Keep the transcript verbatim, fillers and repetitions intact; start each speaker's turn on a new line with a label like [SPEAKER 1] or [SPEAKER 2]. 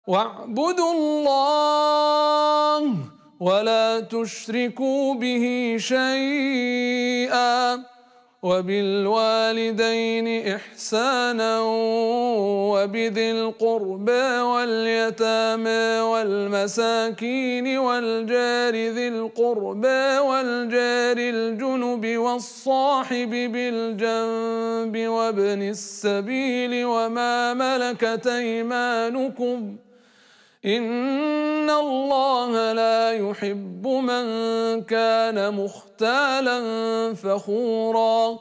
[SPEAKER 1] واعبدوا الله ولا تشركوا به شيئا وبالوالدين إحسانا وبذي القربى واليتامى والمساكين والجار ذي القربى والجار الجنب والصاحب بالجنب وابن السبيل وما ملكت أيمانكم إن الله لا يحب من كان مختالا فخورا